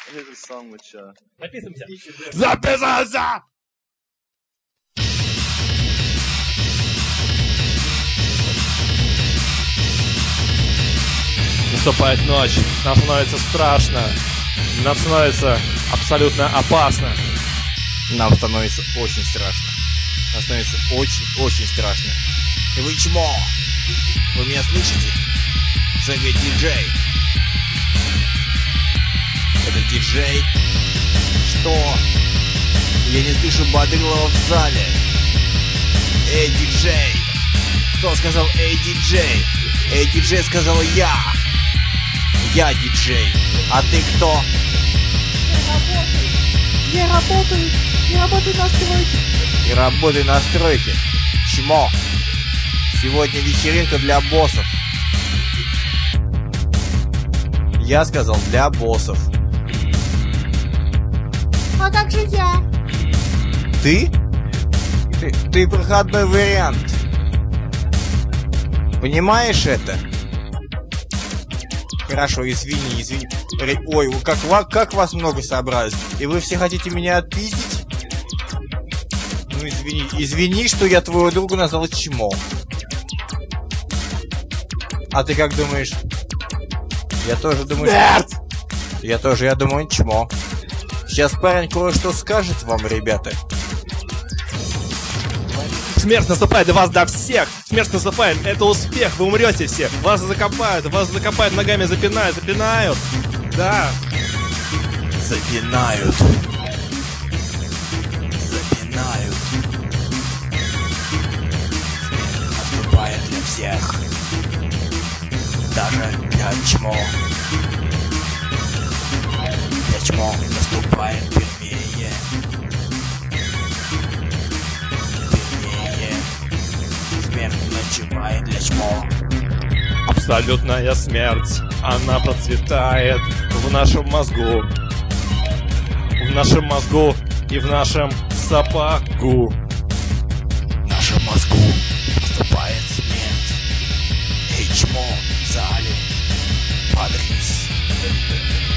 Here's a song which Записываемся. Записался! Наступает ночь, нам становится страшно, нам становится абсолютно опасно. Нам становится очень страшно. Нам становится очень страшно. И вы чмо? Вы меня слышите? Что говорит диджей? Это диджей? Что? Я не слышу Бодрилова в зале. Эй, диджей! Кто сказал эй, диджей? Эй, диджей сказал я. Я диджей. А ты кто? Я работаю на стройке. И работай на стройке. Чмо. Сегодня вечеринка для боссов. Я сказал для боссов. А как же я? Ты проходной вариант. Понимаешь это? Хорошо, извини. Ой, как вас много собралось? И вы все хотите меня отпиздить? Ну извини, что я твоего друга назвал чмо. А ты как думаешь? Я тоже думаю... Смерть! Я думаю, чмо. Сейчас парень кое-что скажет вам, ребята. Смерть наступает для вас, до всех. Смерть наступает, это успех, вы умрете все. Вас закопают ногами, запинают. Да. Запинают. Наступает для всех. Даже для чмо. Для чмо наступает первее. Смерть начинает для чмо. Абсолютная смерть, она процветает в нашем мозгу. В нашем мозгу и в нашем сапогу. В нашем мозгу наступает смерть. Эй, чмо, в зале, подрись.